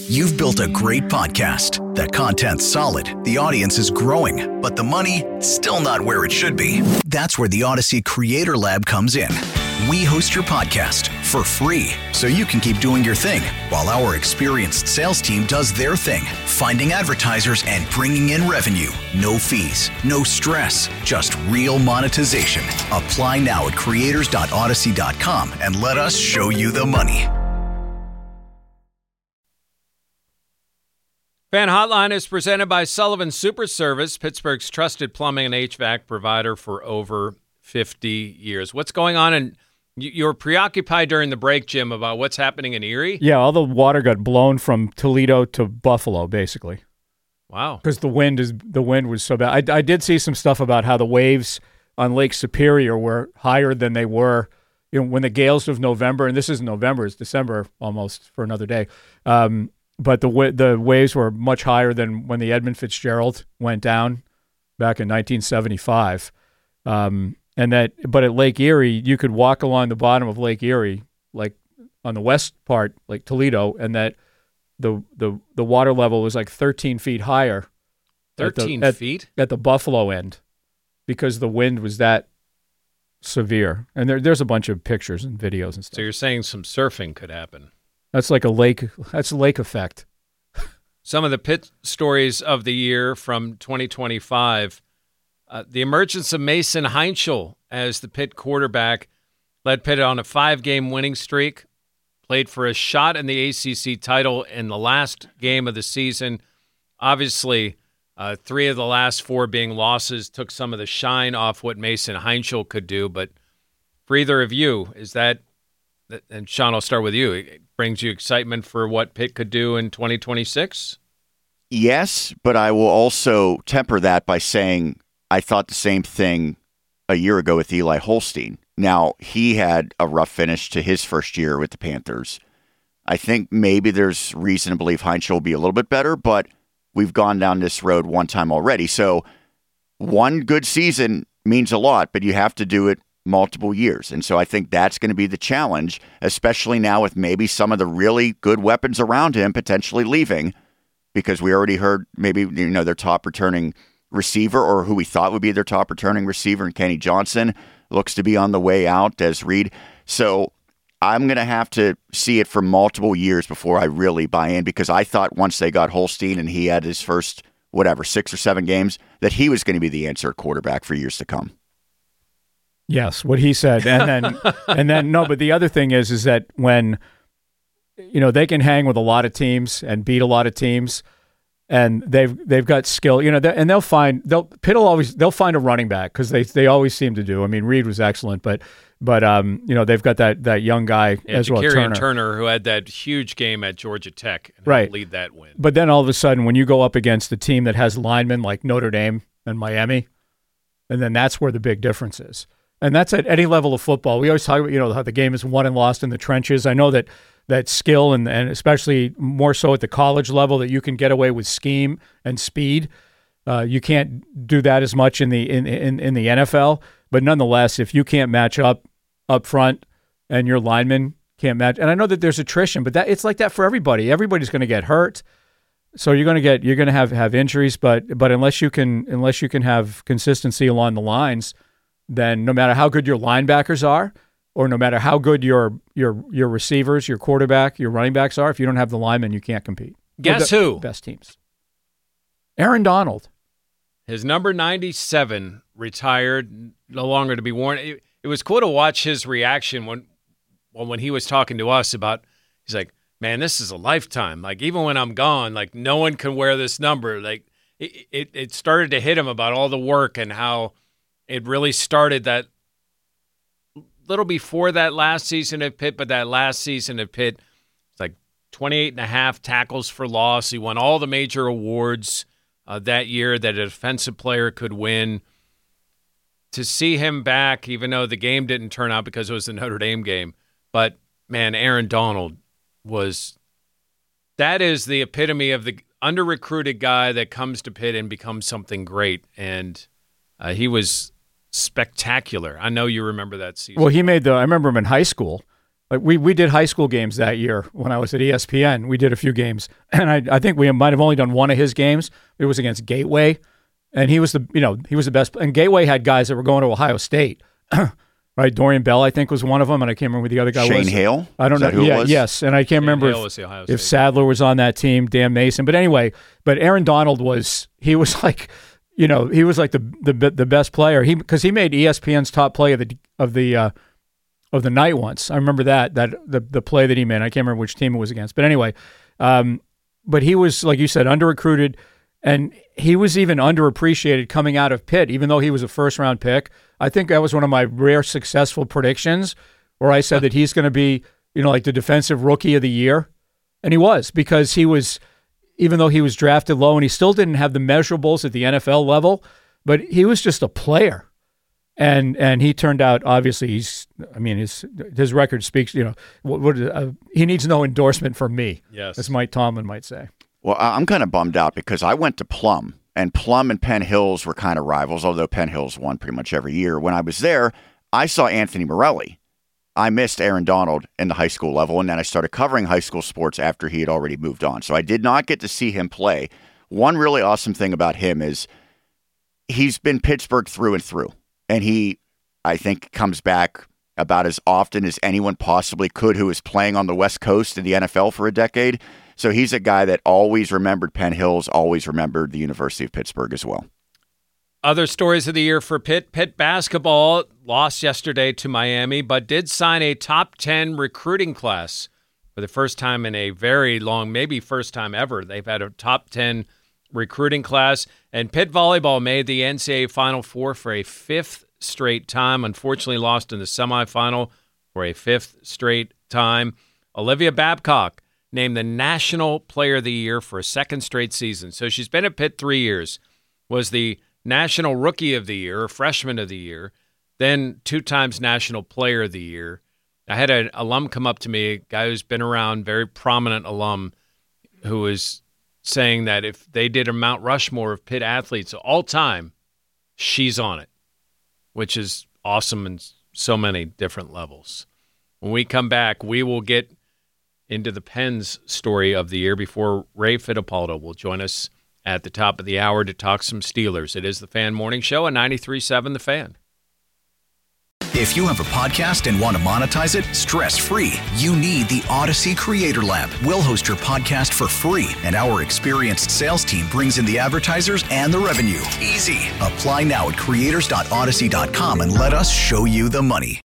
You've built a great podcast. The content's solid, the audience is growing, but the money, still not where it should be. That's where the Odyssey Creator Lab comes in. We host your podcast for free, so you can keep doing your thing, while our experienced sales team does their thing, finding advertisers and bringing in revenue. No fees, no stress, just real monetization. Apply now at creators.odyssey.com and let us show you the money. Fan Hotline is presented by Sullivan Super Service, Pittsburgh's trusted plumbing and HVAC provider for over 50 years. What's going on? And you were preoccupied during the break, Jim, about what's happening in Erie? Yeah, all the water got blown from Toledo to Buffalo, basically. Wow. Because the wind was so bad. I did see some stuff about how the waves on Lake Superior were higher than they were when the gales of November, and this isn't November, it's December almost for another day. But the waves were much higher than when the Edmund Fitzgerald went down back in 1975. But at Lake Erie, you could walk along the bottom of Lake Erie, like on the west part, like Toledo, and that the water level was like 13 feet higher. 13 feet? At the Buffalo end, because the wind was that severe. And there's a bunch of pictures and videos and stuff. So you're saying some surfing could happen? That's like a lake. That's a lake effect. Some of the Pitt stories of the year from 2025. The emergence of Mason Heinschel as the Pitt quarterback led Pitt on a 5-game winning streak, played for a shot in the ACC title in the last game of the season. Obviously, 3 of the last 4 being losses took some of the shine off what Mason Heinschel could do. But for either of you, is that, and Sean, I'll start with you, it brings you excitement for what Pitt could do in 2026? Yes, but I will also temper that by saying I thought the same thing a year ago with Eli Holstein. Now, he had a rough finish to his first year with the Panthers. I think maybe there's reason to believe Heinz will be a little bit better, but we've gone down this road one time already. So one good season means a lot, but you have to do it multiple years. And so I think that's going to be the challenge, especially now with maybe some of the really good weapons around him potentially leaving, because we already heard maybe, their top returning receiver, or who we thought would be their top returning receiver, and Kenny Johnson looks to be on the way out, Des Reed. So I'm going to have to see it for multiple years before I really buy in, because I thought once they got Holstein and he had his first, 6 or 7 games, that he was going to be the answer at quarterback for years to come. Yes, what he said. And then no, but the other thing is that when, they can hang with a lot of teams and beat a lot of teams, and they've got skill, and they'll find a running back, because they always seem to do. I mean, Reed was excellent, but they've got that young guy, Ezra Turner, who had that huge game at Georgia Tech, and right, lead that win. But then all of a sudden, when you go up against a team that has linemen like Notre Dame and Miami, and then that's where the big difference is. And that's at any level of football. We always talk about, how the game is won and lost in the trenches. I know that skill, and especially more so at the college level, that you can get away with scheme and speed. You can't do that as much in the NFL. But nonetheless, if you can't match up front, and your linemen can't match, and I know that there's attrition, but it's like that for everybody. Everybody's going to get hurt, so you're going to have injuries. But unless you can have consistency along the lines, then no matter how good your linebackers are, or no matter how good your receivers, your quarterback, your running backs are, if you don't have the linemen, you can't compete. Guess who? Best teams. Aaron Donald. His number 97 retired, no longer to be worn. It was cool to watch his reaction when he was talking to us about, he's like, man, this is a lifetime. Like, even when I'm gone, like, no one can wear this number. Like, it started to hit him about all the work and how it really started that little before that last season at Pitt, but that last season at Pitt, it's like 28 and a half tackles for loss. He won all the major awards that year that a defensive player could win. To see him back, even though the game didn't turn out because it was the Notre Dame game, but man, Aaron Donald that is the epitome of the under-recruited guy that comes to Pitt and becomes something great. And he was spectacular. I know you remember that season. Well, I remember him in high school, Like we did high school games that year when I was at ESPN. We did a few games, and I think we might have only done one of his games. It was against Gateway, and he was the best. And Gateway had guys that were going to Ohio State, right? Dorian Bell, I think, was one of them, and I can't remember who the other guy was. Shane Hale? I don't know. Who it was? Yes, and I can't remember if Sadler was on that team, Dan Mason. But anyway, Aaron Donald was like the best player. Because he made ESPN's top play of the night once. I remember that the play that he made. I can't remember which team it was against. But anyway, but he was, like you said, under-recruited, and he was even underappreciated coming out of Pitt, even though he was a first-round pick. I think that was one of my rare successful predictions where I said that he's going to be, like the defensive rookie of the year. And he was, because he was, even though he was drafted low and he still didn't have the measurables at the NFL level, but he was just a player. And he turned out, obviously, his record speaks, he needs no endorsement from me, yes, as Mike Tomlin might say. Well, I'm kind of bummed out because I went to Plum, and Plum and Penn Hills were kind of rivals, although Penn Hills won pretty much every year. When I was there, I saw Anthony Morelli. I missed Aaron Donald in the high school level, and then I started covering high school sports after he had already moved on. So I did not get to see him play. One really awesome thing about him is he's been Pittsburgh through and through. And he, I think, comes back about as often as anyone possibly could who was playing on the West Coast in the NFL for a decade. So he's a guy that always remembered Penn Hills, always remembered the University of Pittsburgh as well. Other stories of the year for Pitt. Pitt basketball lost yesterday to Miami, but did sign a top 10 recruiting class for the first time in a very long, maybe first time ever. They've had a top 10 recruiting class, and Pitt volleyball made the NCAA Final Four for a fifth straight time. Unfortunately, lost in the semifinal for a fifth straight time. Olivia Babcock named the National Player of the Year for a second straight season. So she's been at Pitt 3 years, was the National Rookie of the Year, or Freshman of the Year, then 2 times National Player of the Year. I had an alum come up to me, a guy who's been around, very prominent alum, who was saying that if they did a Mount Rushmore of Pitt athletes all time, she's on it, which is awesome in so many different levels. When we come back, we will get into the Penn's story of the year before Ray Fittipaldo will join us at the top of the hour to talk some Steelers. It is the Fan Morning Show on 93.7 The Fan. If you have a podcast and want to monetize it stress-free, you need the Odyssey Creator Lab. We'll host your podcast for free, and our experienced sales team brings in the advertisers and the revenue. Easy. Apply now at creators.odyssey.com and let us show you the money.